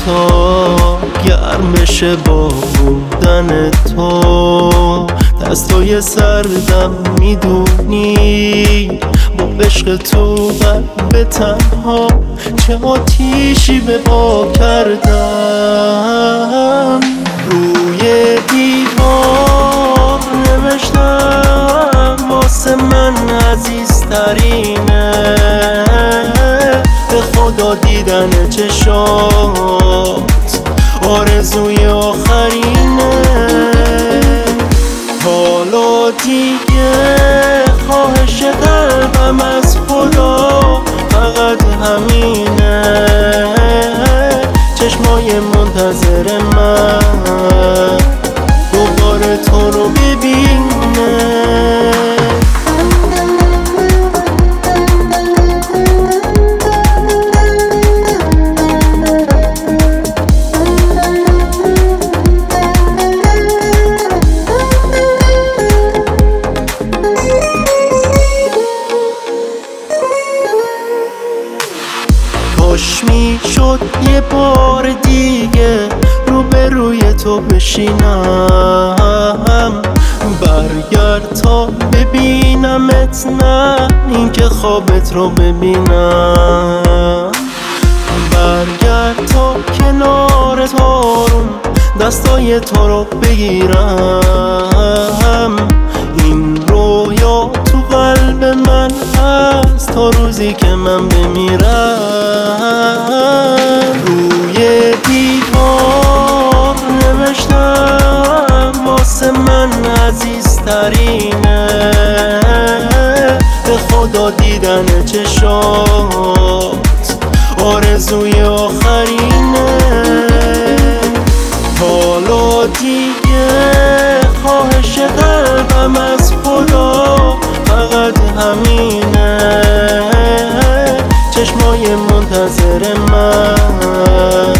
تا گرم بشه با بودن تو. دستای سردم میدونی با عشق تو قلب تنها چه آتیشی به پا کردم. روی دیوار نوشتم واسه من عزیزترینه، به خدا دیدن چشات آرزوی آخرینه. حالا دیگه خواهش قلبم از خدا فقط همینه، چشمای منتظر من دوباره تو رو ببینه. کاش میشد یه بار دیگه روبروی تو بشینم، برگرد تا ببینمت، نه اینکه خوابت رو ببینم. برگرد تا کنار تارون دستای تو رو بگیرم. این رویا تو قلب من هست تا روزی که من بمیرم. روی دیوار نوشتم واسه من عزیزترینه، به خدا دیدن چشات آرزوی آخرینه. حالا دیگه خواهش قلبم از خدا فقط همینه، چشمای منتظر من